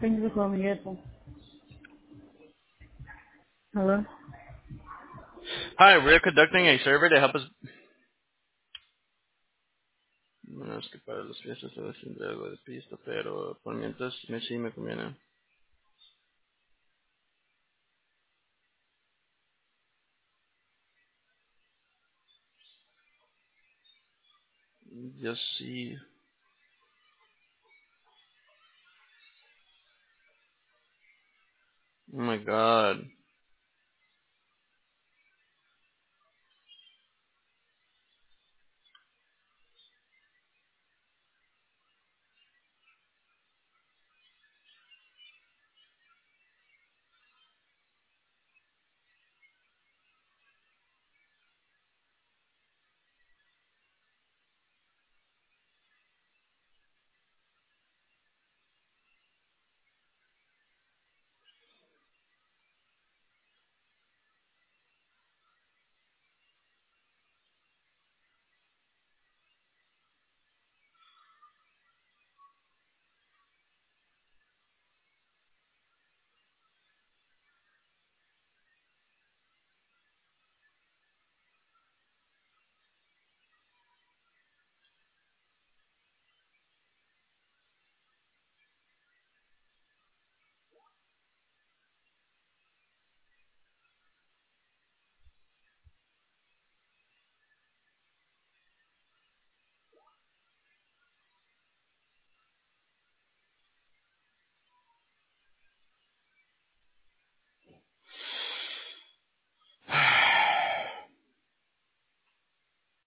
Thank you for calling Apple. Hello? Hi, we're conducting a survey to help us. No, es que para las fiestas se va haciendo algo de pista, pero por mientras sí me conviene. Yo sí. Oh my god.